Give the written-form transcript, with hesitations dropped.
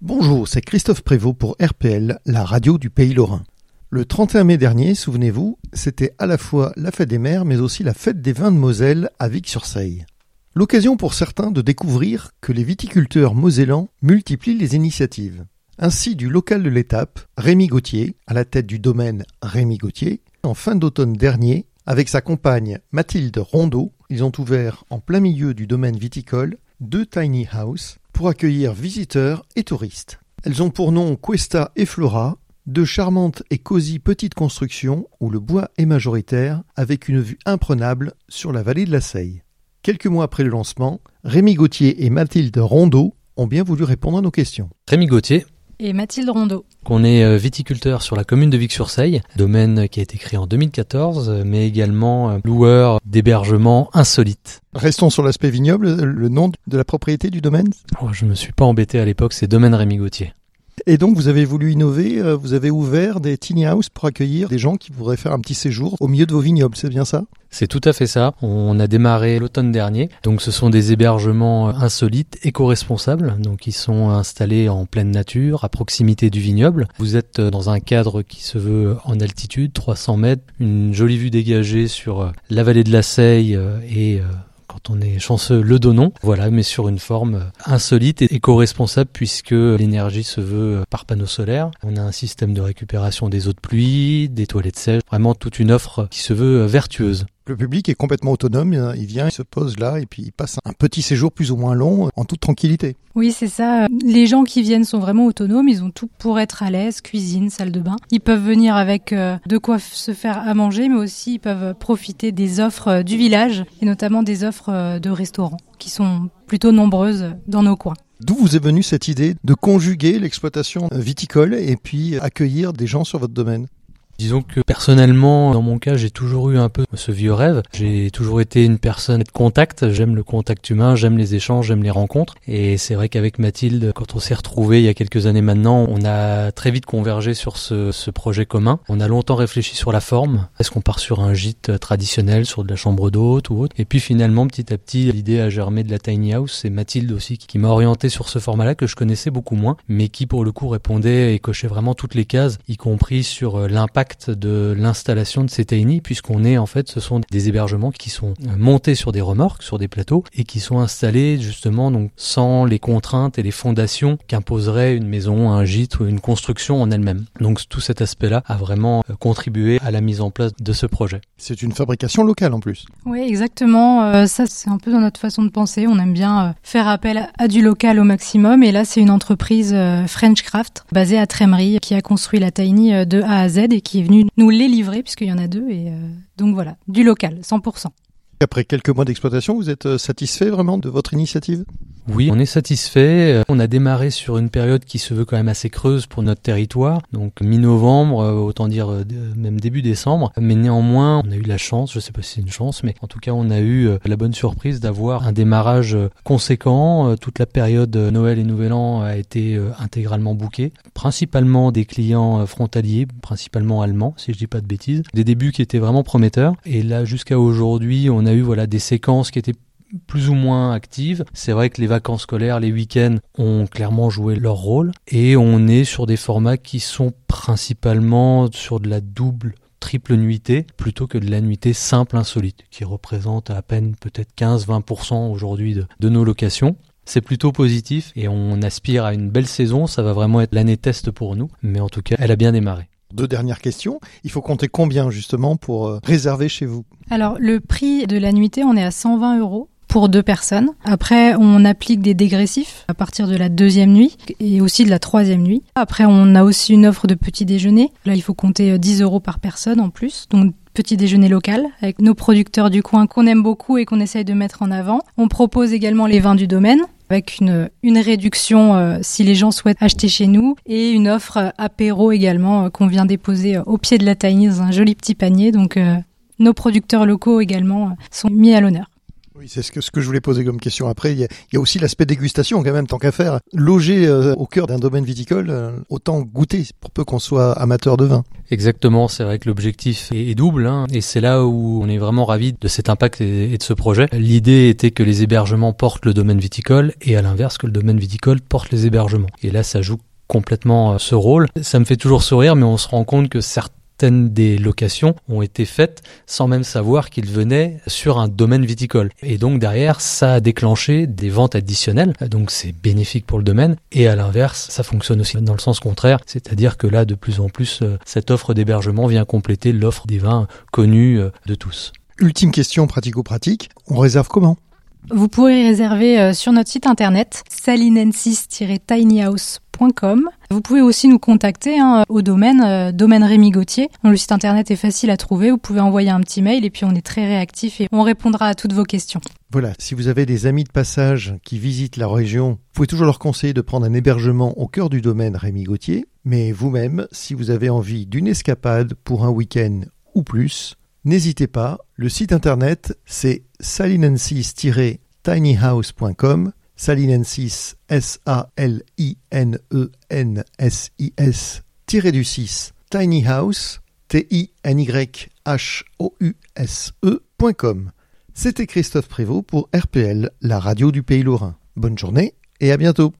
Bonjour, c'est Christophe Prévost pour RPL, la radio du Pays Lorrain. Le 31 mai dernier, souvenez-vous, c'était à la fois la fête des mers, mais aussi la fête des vins de Moselle à Vic-sur-Seille. L'occasion pour certains de découvrir que les viticulteurs mosellans multiplient les initiatives. Ainsi, du local de l'étape, Rémi Gauthier, à la tête du domaine Rémi Gauthier, en fin d'automne dernier, avec sa compagne Mathilde Rondeau, ils ont ouvert en plein milieu du domaine viticole 2 tiny houses pour accueillir visiteurs et touristes. Elles ont pour nom Questa et Flora, 2 charmantes et cosy petites constructions où le bois est majoritaire avec une vue imprenable sur la vallée de la Seille. Quelques mois après le lancement, Rémi Gauthier et Mathilde Rondeau ont bien voulu répondre à nos questions. Rémi Gauthier et Mathilde Rondeau. On est viticulteur sur la commune de Vic-sur-Seille, domaine qui a été créé en 2014, mais également loueur d'hébergements insolites. Restons sur l'aspect vignoble, le nom de la propriété du domaine ? Je ne me suis pas embêté à l'époque, c'est domaine Rémi Gauthier. Et donc vous avez voulu innover, vous avez ouvert des tiny houses pour accueillir des gens qui voudraient faire un petit séjour au milieu de vos vignobles, c'est bien ça ? C'est tout à fait ça. On a démarré l'automne dernier. Donc ce sont des hébergements insolites, éco-responsables. Donc ils sont installés en pleine nature, à proximité du vignoble. Vous êtes dans un cadre qui se veut en altitude, 300 mètres, une jolie vue dégagée sur la vallée de la Seille et quand on est chanceux, le Donon. Voilà, mais sur une forme insolite et éco-responsable puisque l'énergie se veut par panneau solaire. On a un système de récupération des eaux de pluie, des toilettes sèches, vraiment toute une offre qui se veut vertueuse. Le public est complètement autonome, il vient, il se pose là et puis il passe un petit séjour plus ou moins long en toute tranquillité. Oui, c'est ça. Les gens qui viennent sont vraiment autonomes, ils ont tout pour être à l'aise, cuisine, salle de bain. Ils peuvent venir avec de quoi se faire à manger, mais aussi ils peuvent profiter des offres du village et notamment des offres de restaurants qui sont plutôt nombreuses dans nos coins. D'où vous est venue cette idée de conjuguer l'exploitation viticole et puis accueillir des gens sur votre domaine ? Disons que personnellement, dans mon cas, j'ai toujours eu un peu ce vieux rêve. J'ai toujours été une personne de contact. J'aime le contact humain, j'aime les échanges, j'aime les rencontres. Et c'est vrai qu'avec Mathilde, quand on s'est retrouvés il y a quelques années maintenant, on a très vite convergé sur ce projet commun. On a longtemps réfléchi sur la forme. Est-ce qu'on part sur un gîte traditionnel, sur de la chambre d'hôte ou autre ? Et puis finalement, petit à petit, l'idée a germé de la tiny house. C'est Mathilde aussi qui m'a orienté sur ce format-là que je connaissais beaucoup moins, mais qui pour le coup répondait et cochait vraiment toutes les cases, y compris sur l'impact de l'installation de ces tiny, puisqu'on est en fait, ce sont des hébergements qui sont montés sur des remorques, sur des plateaux, et qui sont installés justement donc sans les contraintes et les fondations qu'imposerait une maison, un gîte ou une construction en elle-même. Donc tout cet aspect-là a vraiment contribué à la mise en place de ce projet. C'est une fabrication locale en plus. Oui, exactement. Ça, c'est un peu dans notre façon de penser. On aime bien faire appel à du local au maximum. Et là, c'est une entreprise French Craft basée à Trémery qui a construit la tiny de A à Z et qui est venue nous les livrer puisqu'il y en a 2. Et donc voilà, du local, 100%. Après quelques mois d'exploitation, vous êtes satisfait vraiment de votre initiative ? Oui, on est satisfait. On a démarré sur une période qui se veut quand même assez creuse pour notre territoire, donc mi-novembre, autant dire même début décembre. Mais néanmoins, on a eu la chance, je sais pas si c'est une chance, mais en tout cas, on a eu la bonne surprise d'avoir un démarrage conséquent. Toute la période Noël et Nouvel An a été intégralement bookée, principalement des clients frontaliers, principalement allemands, si je dis pas de bêtises. Des débuts qui étaient vraiment prometteurs. Et là, jusqu'à aujourd'hui, on a eu des séquences qui étaient plus ou moins actives. C'est vrai que les vacances scolaires, les week-ends ont clairement joué leur rôle et on est sur des formats qui sont principalement sur de la triple nuitée plutôt que de la nuitée simple insolite qui représente à peine peut-être 15-20% aujourd'hui de nos locations. C'est plutôt positif et on aspire à une belle saison. Ça va vraiment être l'année test pour nous, mais en tout cas, elle a bien démarré. 2 dernières questions. Il faut compter combien justement pour réserver chez vous ? Alors, le prix de la nuitée, on est à 120 € pour 2 personnes. Après, on applique des dégressifs à partir de la 2e nuit et aussi de la 3e nuit. Après, on a aussi une offre de petit déjeuner. Là, il faut compter 10 € par personne en plus. Donc, petit déjeuner local avec nos producteurs du coin qu'on aime beaucoup et qu'on essaye de mettre en avant. On propose également les vins du domaine avec une réduction si les gens souhaitent acheter chez nous et une offre apéro également qu'on vient déposer au pied de la tiny dans un joli petit panier. Donc, nos producteurs locaux également sont mis à l'honneur. Oui, Oui, c'est ce que je voulais poser comme question. Après, il y a aussi l'aspect dégustation quand même, tant qu'à faire. Loger au cœur d'un domaine viticole, autant goûter pour peu qu'on soit amateur de vin. Exactement, c'est vrai que l'objectif est double, hein, et c'est là où on est vraiment ravis de cet impact et de ce projet. L'idée était que les hébergements portent le domaine viticole et à l'inverse que le domaine viticole porte les hébergements. Et là, ça joue complètement ce rôle. Ça me fait toujours sourire, mais on se rend compte que certaines des locations ont été faites sans même savoir qu'ils venaient sur un domaine viticole. Et donc derrière, ça a déclenché des ventes additionnelles, donc c'est bénéfique pour le domaine. Et à l'inverse, ça fonctionne aussi dans le sens contraire, c'est-à-dire que là, de plus en plus, cette offre d'hébergement vient compléter l'offre des vins connus de tous. Ultime question pratico-pratique, on réserve comment ? Vous pourrez réserver sur notre site internet salinensis-tinyhouse.com. Vous pouvez aussi nous contacter au domaine Rémi Gauthier. Le site internet est facile à trouver, vous pouvez envoyer un petit mail et puis on est très réactif et on répondra à toutes vos questions. Voilà, si vous avez des amis de passage qui visitent la région, vous pouvez toujours leur conseiller de prendre un hébergement au cœur du domaine Rémi Gauthier. Mais vous-même, si vous avez envie d'une escapade pour un week-end ou plus, n'hésitez pas, le site internet c'est salinensis-tinyhouse.com, salinensis, salinensis-du6, tinyhouse, tinyhouse.com. C'était Christophe Prévost pour RPL, la radio du Pays Lorrain. Bonne journée et à bientôt.